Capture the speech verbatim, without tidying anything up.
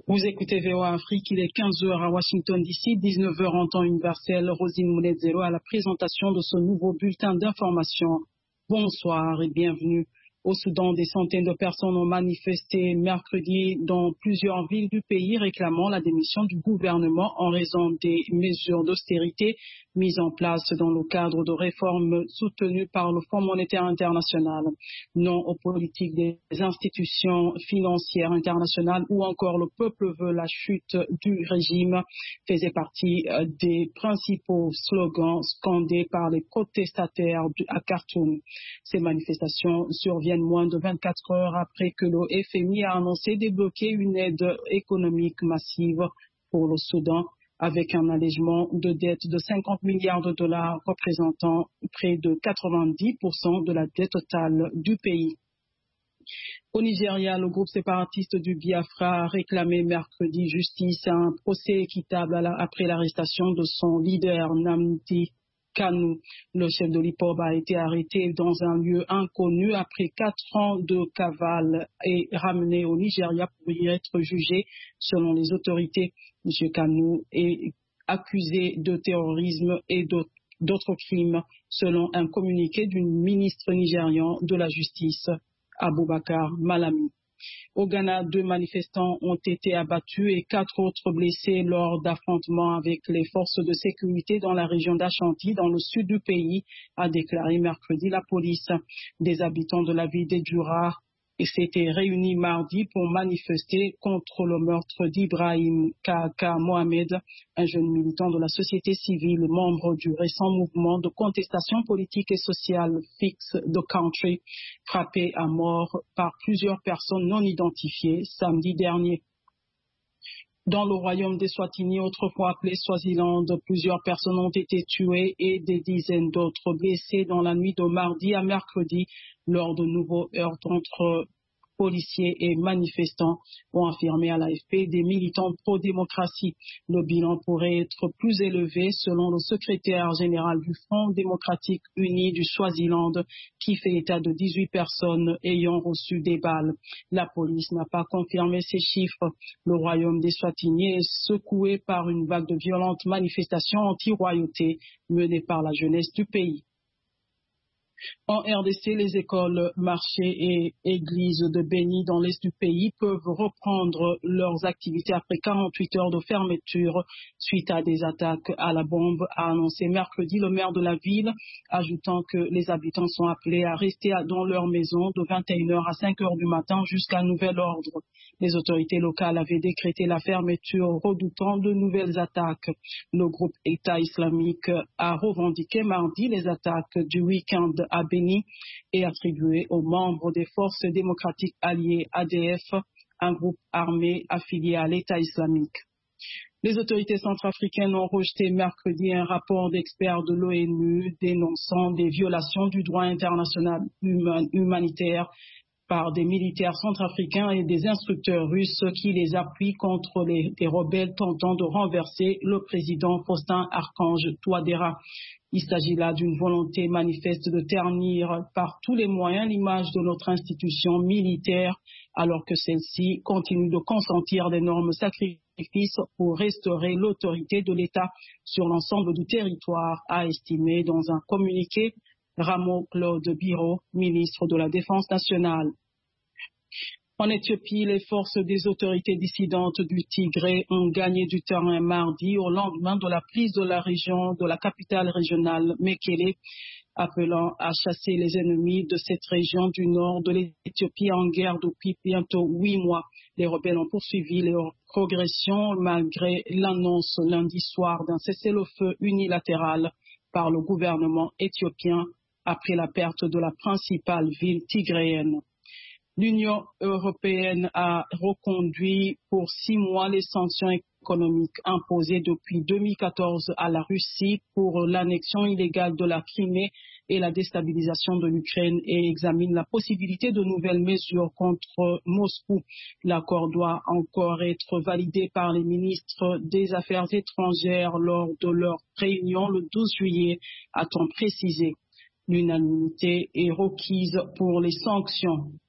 Vous écoutez V O A Afrique, il est quinze heures à Washington D C, dix-neuf heures en temps universel. Rosine Mounedzelo à la présentation de ce nouveau bulletin d'information. Bonsoir et bienvenue. Au Soudan, des centaines de personnes ont manifesté mercredi dans plusieurs villes du pays réclamant la démission du gouvernement en raison des mesures d'austérité mises en place dans le cadre de réformes soutenues par le Fonds monétaire international. Non aux politiques des institutions financières internationales ou encore le peuple veut la chute du régime faisait partie des principaux slogans scandés par les protestataires à Khartoum. Ces manifestations surviennent moins de vingt-quatre heures après que le F M I a annoncé débloquer une aide économique massive pour le Soudan avec un allègement de dette de cinquante milliards de dollars représentant près de quatre-vingt-dix pour cent de la dette totale du pays. Au Nigeria, le groupe séparatiste du Biafra a réclamé mercredi justice à un procès équitable à la, après l'arrestation de son leader Nnamdi Kanu. Le chef de l'I P O B a été arrêté dans un lieu inconnu après quatre ans de cavale et ramené au Nigeria pour y être jugé. Selon les autorités, M. Kanu est accusé de terrorisme et d'autres crimes, selon un communiqué du ministre nigérian de la Justice, Abubakar Malami. Au Ghana, deux manifestants ont été abattus et quatre autres blessés lors d'affrontements avec les forces de sécurité dans la région d'Ashanti, dans le sud du pays, a déclaré mercredi la police. Des habitants de la ville d'Edjura s'étaient réunis mardi pour manifester contre le meurtre d'Ibrahim Kaka Mohamed, un jeune militant de la société civile, membre du récent mouvement de contestation politique et sociale Fix the Country, frappé à mort par plusieurs personnes non identifiées samedi dernier. Dans le royaume d'Eswatini, autrefois appelé Swaziland, plusieurs personnes ont été tuées et des dizaines d'autres blessées dans la nuit de mardi à mercredi lors de nouveaux heurts entre policiers et manifestants, ont affirmé à l'A F P des militants pro-démocratie. Le bilan pourrait être plus élevé selon le secrétaire général du Front démocratique uni du Swaziland qui fait état de dix-huit personnes ayant reçu des balles. La police n'a pas confirmé ces chiffres. Le royaume d'Eswatini est secoué par une vague de violentes manifestations anti-royauté menées par la jeunesse du pays. En R D C, les écoles, marchés et églises de Beni dans l'est du pays peuvent reprendre leurs activités après quarante-huit heures de fermeture suite à des attaques à la bombe, a annoncé mercredi le maire de la ville, ajoutant que les habitants sont appelés à rester dans leur maison de vingt et une heures à cinq heures du matin jusqu'à nouvel ordre. Les autorités locales avaient décrété la fermeture redoutant de nouvelles attaques. Le groupe État islamique a revendiqué mardi les attaques du week-end à Beni et attribué aux membres des forces démocratiques alliées A D F, un groupe armé affilié à l'État islamique. Les autorités centrafricaines ont rejeté mercredi un rapport d'experts de l'ONU dénonçant des violations du droit international humanitaire par des militaires centrafricains et des instructeurs russes qui les appuient contre les, les rebelles tentant de renverser le président Faustin Archange Touadéra. Il s'agit là d'une volonté manifeste de ternir par tous les moyens l'image de notre institution militaire, alors que celle-ci continue de consentir d'énormes sacrifices pour restaurer l'autorité de l'État sur l'ensemble du territoire, a estimé dans un communiqué Ramo Claude Biro, ministre de la Défense nationale. En Éthiopie, les forces des autorités dissidentes du Tigré ont gagné du terrain mardi au lendemain de la prise de la région, de la capitale régionale Mekele, appelant à chasser les ennemis de cette région du nord de l'Éthiopie en guerre depuis bientôt huit mois. Les rebelles ont poursuivi leur progression malgré l'annonce lundi soir d'un cessez-le-feu unilatéral par le gouvernement éthiopien après la perte de la principale ville tigréenne. L'Union européenne a reconduit pour six mois les sanctions économiques imposées depuis deux mille quatorze à la Russie pour l'annexion illégale de la Crimée et la déstabilisation de l'Ukraine et examine la possibilité de nouvelles mesures contre Moscou. L'accord doit encore être validé par les ministres des Affaires étrangères lors de leur réunion le douze juillet, a-t-on précisé. L'unanimité est requise pour les sanctions.